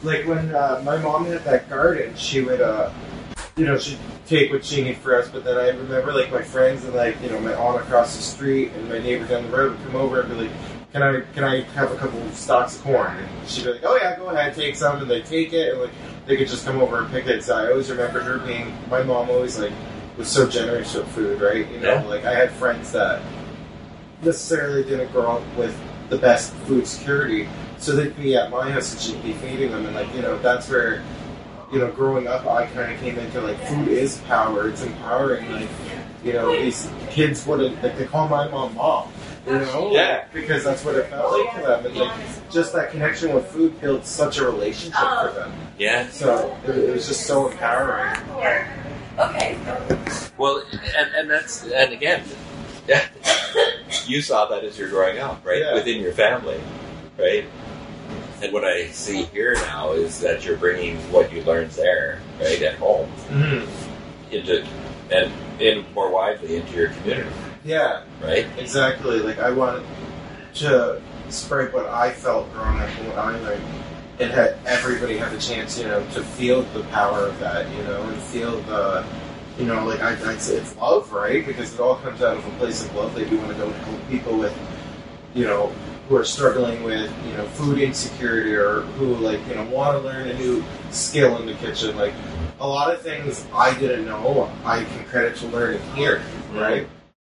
like when my mom had that garden, she would, she'd take what she needed for us. But then I remember like my friends and like my aunt across the street and my neighbor down the road would come over and be like, Can I have a couple of stalks of corn? And she'd be like, oh yeah, go ahead, take some, and they'd take it, and like they could just come over and pick it. So I always remember her being, my mom always like was so generous with food, right? Like I had friends that necessarily didn't grow up with the best food security, so they'd be at my house and she'd be feeding them, and like that's where growing up I kind of came into like food is power. It's empowering. Like these kids wouldn't like they call my mom. Because that's what it felt like for them, and like just that connection with food built such a relationship for them. Yeah. So it was just so empowering. Okay. Well, and again, you saw that as you're growing up, right? Yeah. Within your family, right? And what I see here now is that you're bringing what you learned there, right, at home, into more widely into your community. Yeah. Right? Exactly. Like, I wanted to spread what I felt growing up and what I learned, and had everybody have a chance, to feel the power of that, and feel the, like I'd say it's love, right? Because it all comes out of a place of love. They do want to go and help people with, who are struggling with, food insecurity, or who, like, want to learn a new skill in the kitchen. Like, a lot of things I didn't know, I can credit to learning here, right?